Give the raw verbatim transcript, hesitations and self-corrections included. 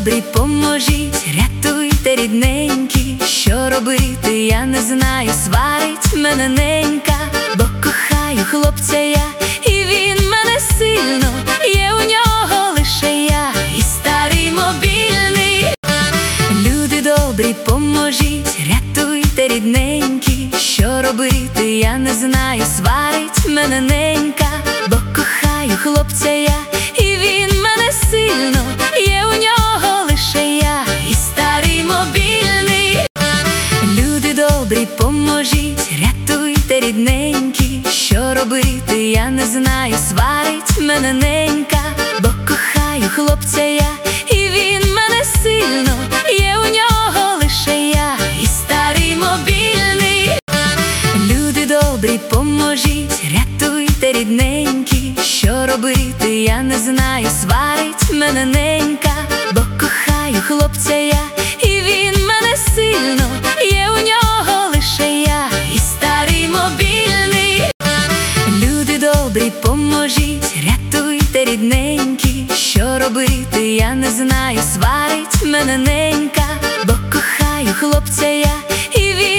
добрі, поможіть, рятуйте, рідненькі. Що робити, я не знаю, сварить мене ненька. Бо кохаю хлопця я, і він мене сильно, є у нього лише я і старий мобільний. Люди добрі, поможіть, рятуйте, рідненькі. Що робити, я не знаю, сварить мене ненька. Бо кохаю хлопця я, і він мене сильно, є у нього лише я і старий мобільний. Люди добрі, поможіть, рятуйте, рідненькі. Що робити, я не знаю, сварить мене ненька. Бо кохаю хлопця я, і він мене сильно, є у нього лише я і старий мобільний. Люди добрі, поможіть, рятуйте, рідненькі. Що робити, я не знаю, сварить мене ненька. Бо кохаю хлопця я, і він мене сильно, є у нього лише я і старий мобільний. Люди добрі, поможіть, рятуйте, рідненькі. Що робити, я не знаю, сварить мене ненька. Бо кохаю хлопця я,